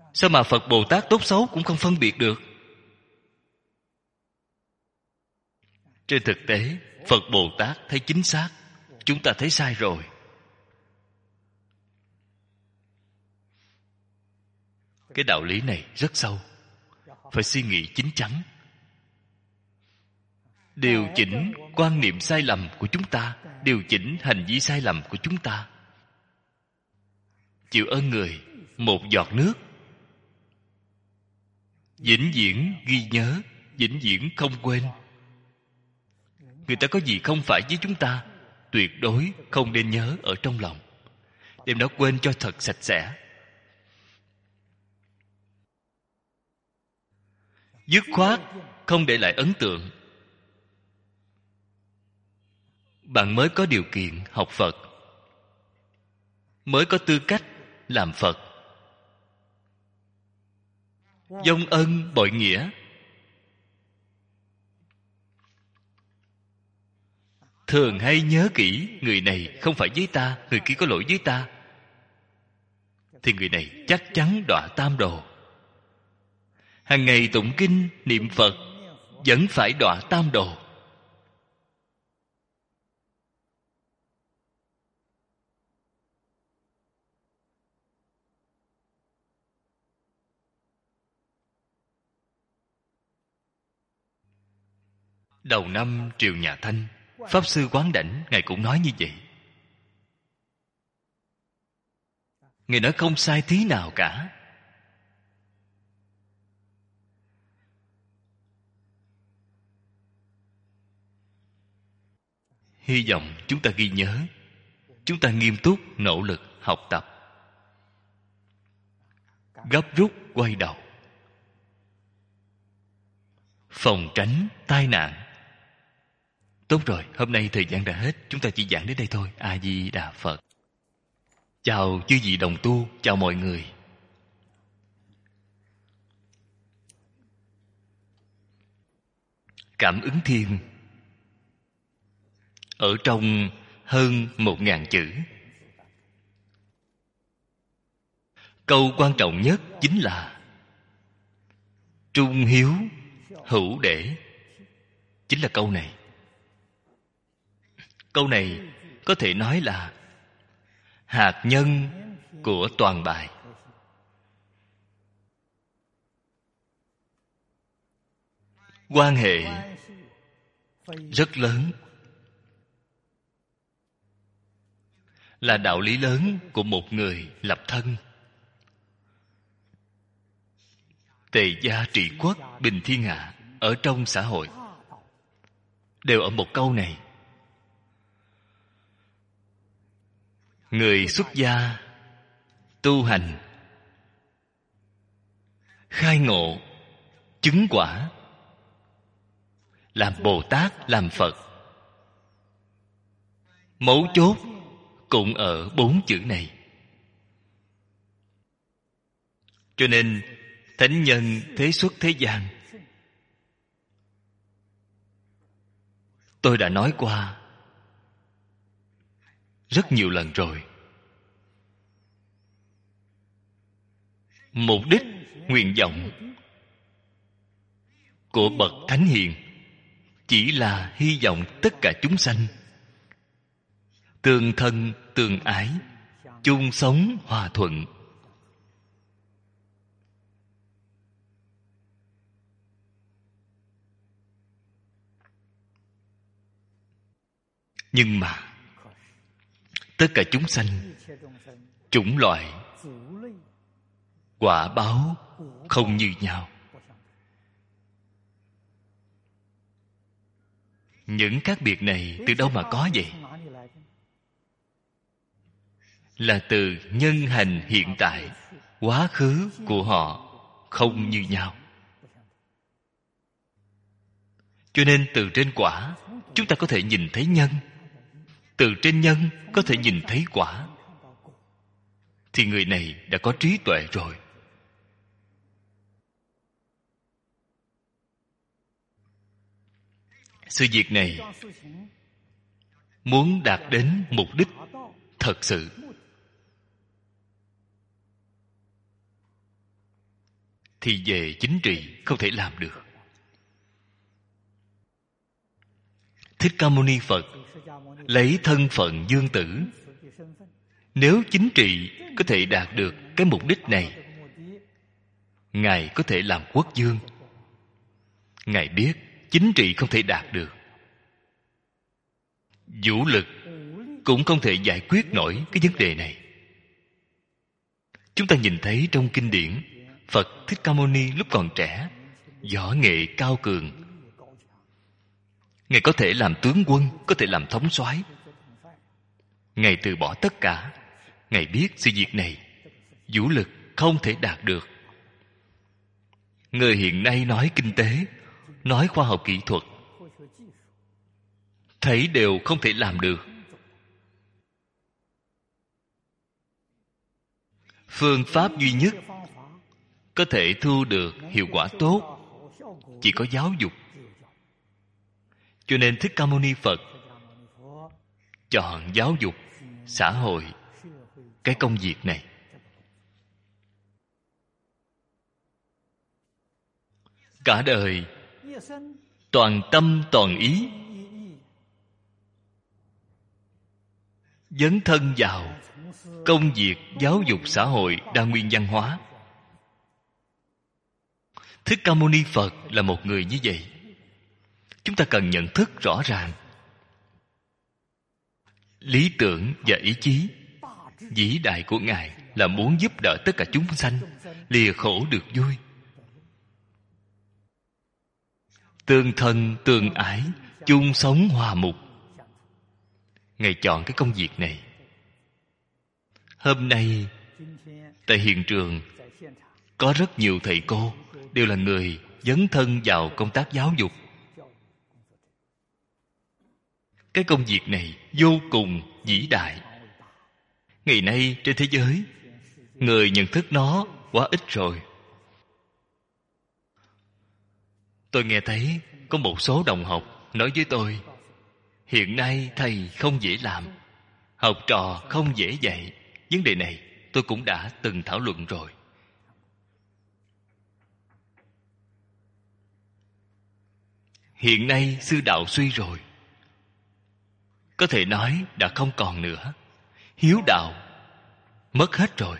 Sao mà Phật Bồ Tát tốt xấu cũng không phân biệt được? Trên thực tế, Phật Bồ Tát thấy chính xác, chúng ta thấy sai rồi. Cái đạo lý này rất sâu, phải suy nghĩ chín chắn, điều chỉnh quan niệm sai lầm của chúng ta, điều chỉnh hành vi sai lầm của chúng ta. Chịu ơn người, một giọt nước, vĩnh viễn ghi nhớ, vĩnh viễn không quên. Người ta có gì không phải với chúng ta, tuyệt đối không nên nhớ ở trong lòng, đem nó quên cho thật sạch sẽ. Dứt khoát không để lại ấn tượng. Bạn mới có điều kiện học Phật, mới có tư cách làm Phật. Vong ân bội nghĩa, thường hay nhớ kỹ người này không phải với ta, người kia có lỗi với ta, thì người này chắc chắn đọa tam đồ. Hàng ngày tụng kinh niệm Phật vẫn phải đọa tam đồ. Đầu năm Triều Nhà Thanh, Pháp Sư Quán Đảnh Ngài cũng nói như vậy. Ngài nói không sai tí nào cả. Hy vọng chúng ta ghi nhớ, chúng ta nghiêm túc nỗ lực học tập, gấp rút quay đầu, phòng tránh tai nạn. Tốt rồi, hôm nay thời gian đã hết, chúng ta chỉ giảng đến đây thôi. A Di Đà Phật. Chào chư vị đồng tu, chào mọi người. Cảm ứng thiên ở trong hơn 1000 chữ. Câu quan trọng nhất chính là trung hiếu hữu để. Chính là câu này. Câu này có thể nói là hạt nhân của toàn bài. Quan hệ rất lớn, là đạo lý lớn của một người lập thân. Tề gia trị quốc, bình thiên hạ, ở trong xã hội đều ở một câu này. Người xuất gia tu hành, khai ngộ, chứng quả, làm Bồ Tát, làm Phật, mấu chốt cũng ở 4 chữ này. Cho nên thánh nhân thế xuất thế gian, tôi đã nói qua rất nhiều lần rồi. Mục đích, nguyện vọng của bậc thánh hiền chỉ là hy vọng tất cả chúng sanh tương thân tương ái, chung sống hòa thuận. Nhưng mà tất cả chúng sanh, chủng loại, quả báo không như nhau. Những khác biệt này từ đâu mà có vậy? Là từ nhân hành hiện tại, quá khứ của họ không như nhau. Cho nên từ trên quả chúng ta có thể nhìn thấy nhân, từ trên nhân có thể nhìn thấy quả, thì người này đã có trí tuệ rồi. Sự việc này muốn đạt đến mục đích thật sự, thì về chính trị không thể làm được. Thích Ca Mâu Ni Phật lấy thân phận dương tử, nếu chính trị có thể đạt được cái mục đích này, Ngài có thể làm quốc vương. Ngài biết chính trị không thể đạt được, vũ lực cũng không thể giải quyết nổi cái vấn đề này. Chúng ta nhìn thấy trong kinh điển, Phật Thích Ca Mâu Ni lúc còn trẻ, võ nghệ cao cường. Ngài có thể làm tướng quân, có thể làm thống soái. Ngài từ bỏ tất cả. Ngài biết sự việc này vũ lực không thể đạt được. Người hiện nay nói kinh tế, nói khoa học kỹ thuật, thấy đều không thể làm được. Phương pháp duy nhất có thể thu được hiệu quả tốt chỉ có giáo dục. Cho nên Thích Ca Mâu Ni Phật chọn giáo dục xã hội cái công việc này. Cả đời toàn tâm toàn ý dấn thân vào công việc giáo dục xã hội đa nguyên văn hóa. Thích Ca Mâu Ni Phật là một người như vậy. Chúng ta cần nhận thức rõ ràng lý tưởng và ý chí vĩ đại của Ngài là muốn giúp đỡ tất cả chúng sanh lìa khổ được vui, tương thân tương ái, chung sống hòa mục. Ngài chọn cái công việc này. Hôm nay tại hiện trường có rất nhiều thầy cô đều là người dấn thân vào công tác giáo dục. Cái công việc này vô cùng vĩ đại. Ngày nay trên thế giới, người nhận thức nó quá ít rồi. Tôi nghe thấy có một số đồng học nói với tôi, hiện nay thầy không dễ làm, học trò không dễ dạy. Vấn đề này tôi cũng đã từng thảo luận rồi. Hiện nay sư đạo suy rồi, có thể nói đã không còn nữa. Hiếu đạo mất hết rồi.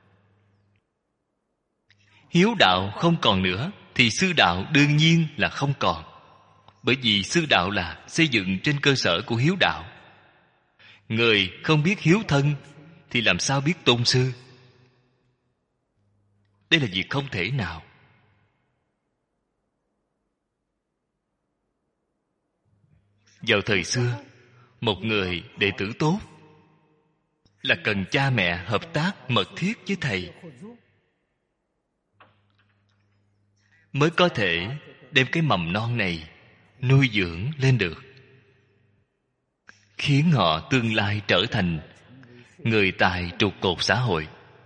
Hiếu đạo không còn nữa thì sư đạo đương nhiên là không còn. Bởi vì sư đạo là xây dựng trên cơ sở của hiếu đạo. Người không biết hiếu thân thì làm sao biết tôn sư? Đây là việc không thể nào. Vào thời xưa, một người đệ tử tốt là cần cha mẹ hợp tác mật thiết với thầy, mới có thể đem cái mầm non này nuôi dưỡng lên được, khiến họ tương lai trở thành người tài trụ cột xã hội.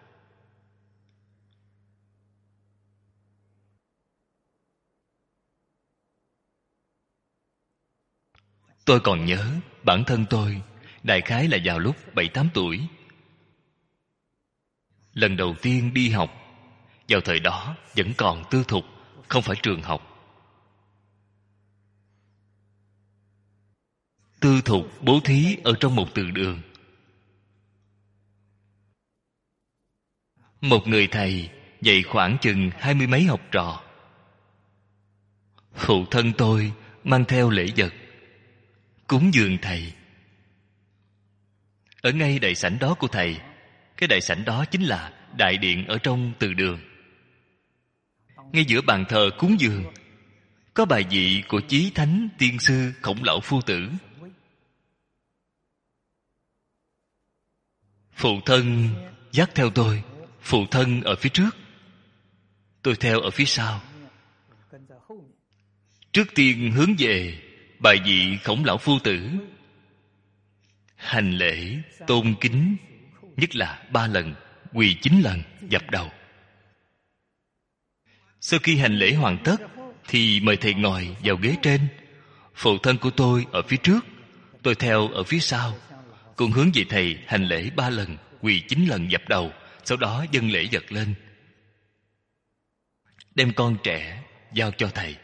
Tôi còn nhớ bản thân tôi đại khái là vào lúc 7-8 tuổi. Lần đầu tiên đi học, vào thời đó vẫn còn tư thục, không phải trường học. Tư thục bố thí ở trong một từ đường. Một người thầy dạy khoảng chừng 20 mấy học trò. Phụ thân tôi mang theo lễ vật cúng dường thầy. Ở ngay đại sảnh đó của thầy, cái đại sảnh đó chính là đại điện ở trong từ đường. Ngay giữa bàn thờ cúng dường có bài vị của chí thánh tiên sư Khổng Lão Phu Tử. Phụ thân dắt theo tôi. Phụ thân ở phía trước, tôi theo ở phía sau. Trước tiên hướng về bài vị Khổng Lão Phu Tử, hành lễ tôn kính, nhất là 3 lần, quỳ 9 lần, dập đầu. Sau khi hành lễ hoàn tất thì mời thầy ngồi vào ghế trên. Phụ thân của tôi ở phía trước, tôi theo ở phía sau, cùng hướng về thầy hành lễ 3 lần, quỳ 9 lần, dập đầu. Sau đó dâng lễ vật lên. đem con trẻ giao cho thầy.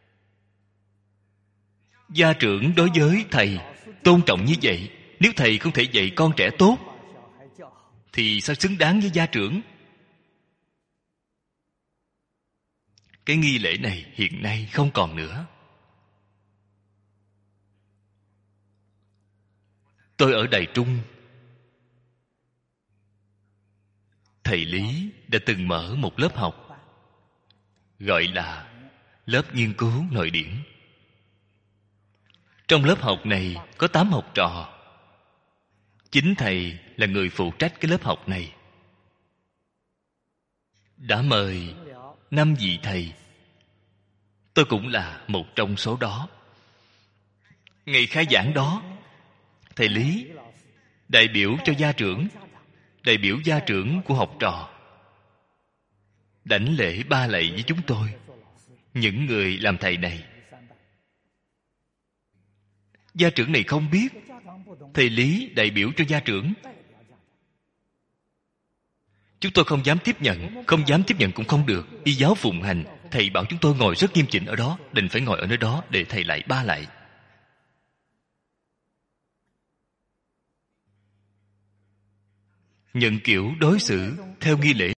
Gia trưởng đối với thầy tôn trọng như vậy. Nếu thầy không thể dạy con trẻ tốt thì sao xứng đáng với gia trưởng? Cái nghi lễ này hiện nay không còn nữa. Tôi ở Đài Trung, thầy Lý đã từng mở một lớp học gọi là lớp nghiên cứu nội điển. Trong lớp học này có 8 học trò. Chính thầy là người phụ trách cái lớp học này. Đã mời 5 vị thầy. Tôi cũng là một trong số đó. Ngày khai giảng đó, thầy Lý đại biểu cho gia trưởng, đại biểu gia trưởng của học trò, đảnh lễ 3 lạy với chúng tôi, những người làm thầy này. Gia trưởng này không biết thầy Lý đại biểu cho gia trưởng. Chúng tôi không dám tiếp nhận. Không dám tiếp nhận cũng không được. Y giáo phụng hành, thầy bảo chúng tôi ngồi rất nghiêm chỉnh ở đó, định phải ngồi ở nơi đó để thầy lạy 3 lạy. Nhận kiểu đối xử theo nghi lễ